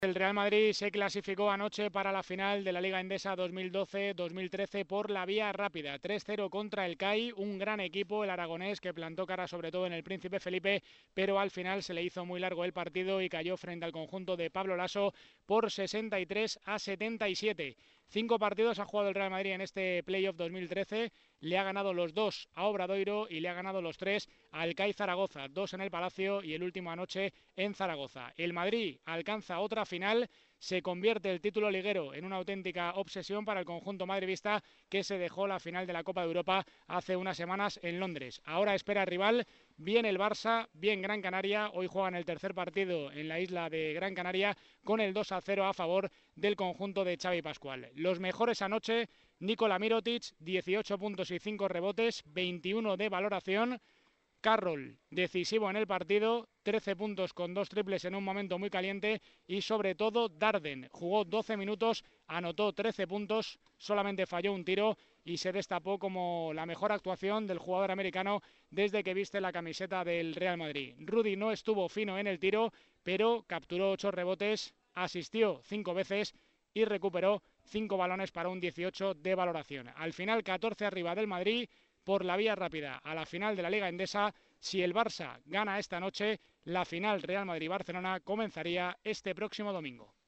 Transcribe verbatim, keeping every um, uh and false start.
El Real Madrid se clasificó anoche para la final de la Liga Endesa dos mil doce dos mil trece por la vía rápida. tres cero contra el C A I, un gran equipo, el aragonés, que plantó cara sobre todo en el Príncipe Felipe, pero al final se le hizo muy largo el partido y cayó frente al conjunto de Pablo Laso por sesenta y tres a setenta y siete. Cinco partidos ha jugado el Real Madrid en este playoff dos mil trece, le ha ganado los dos a Obradoiro y le ha ganado los tres al C A I Zaragoza, dos en el Palacio y el último anoche en Zaragoza. El Madrid alcanza otra final, se convierte el título liguero en una auténtica obsesión para el conjunto madridista, que se dejó la final de la Copa de Europa hace unas semanas en Londres. Ahora espera rival, bien el Barça, bien Gran Canaria. Hoy juegan el tercer partido en la isla de Gran Canaria con el dos a cero a favor del conjunto de Xavi Pascual. Los mejores anoche: Nikola Mirotic, dieciocho puntos y cinco rebotes, veintiuno de valoración. Carroll, decisivo en el partido, trece puntos con dos triples en un momento muy caliente, y sobre todo Darden, jugó doce minutos, anotó trece puntos, solamente falló un tiro y se destapó como la mejor actuación del jugador americano desde que viste la camiseta del Real Madrid. Rudy no estuvo fino en el tiro, pero capturó ocho rebotes, asistió cinco veces y recuperó cinco balones para un dieciocho de valoración. Al final, catorce arriba del Madrid por la vía rápida a la final de la Liga Endesa. Si el Barça gana esta noche, la final Real Madrid-Barcelona comenzaría este próximo domingo.